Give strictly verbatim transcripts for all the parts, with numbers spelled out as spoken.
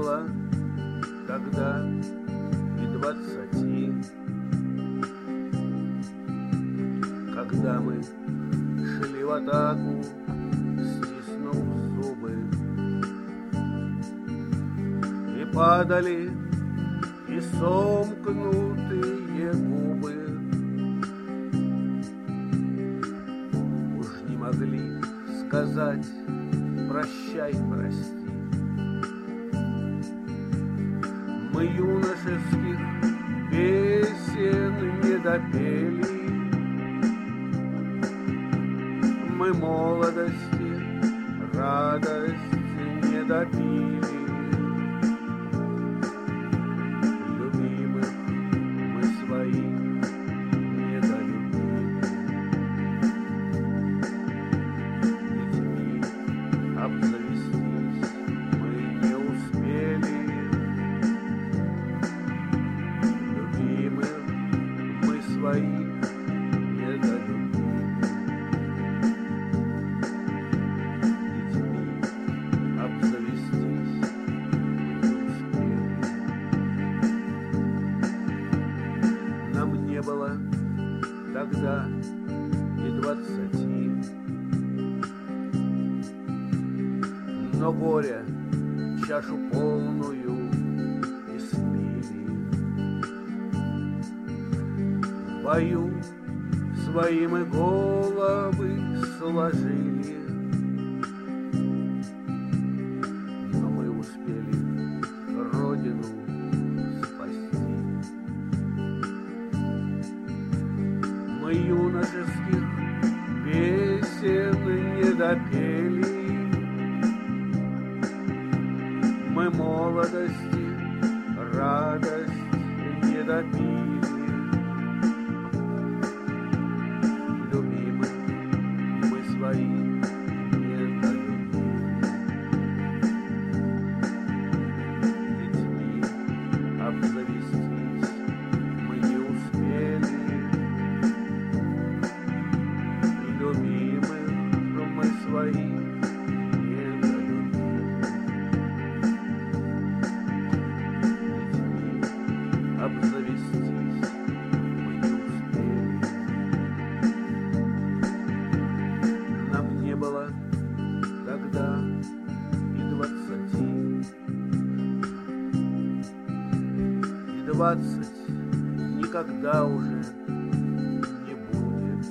было тогда и двадцати, когда мы шли в атаку, стиснув зубы, и падали и сомкнутые губы уж не могли сказать прощай, прости. Мы юношеских песен не допели, мы молодости радость не допили. Любимых мы своих не долюбили. Детьми обзавестись мы не успели. Любимых мы своих не долюбили. Детьми обзавестись мы не успели. Нам не было тогда и двадцати, но горя чашу полную испили. В бою свои мы головы сложили, но мы успели Родину спасти. Мы юношеских песен не допели, мы молодости радость не допили. Любимых мы своих не долюбили. Детьми обзавестись мы не успели. Любимых мы своих не долюбили. Детьми обзавестись мы не успели. Нам не было тогда и двадцати, и двадцать никогда уже не будет.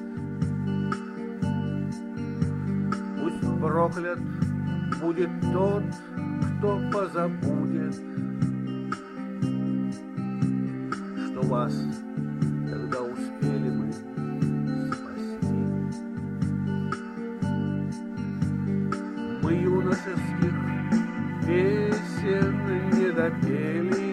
Пусть проклят будет тот, кто позабудет, что вас тогда успели мы спасти. Мы юношеских песен не допели,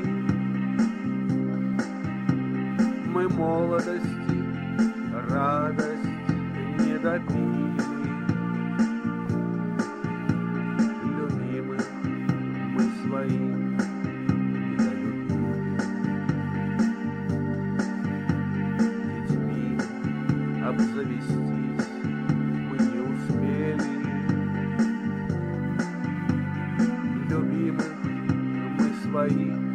мы молодости радость не допили. Любимых мы своих не долюбили. Детьми обзавестись мы не успели. Любимых мы своих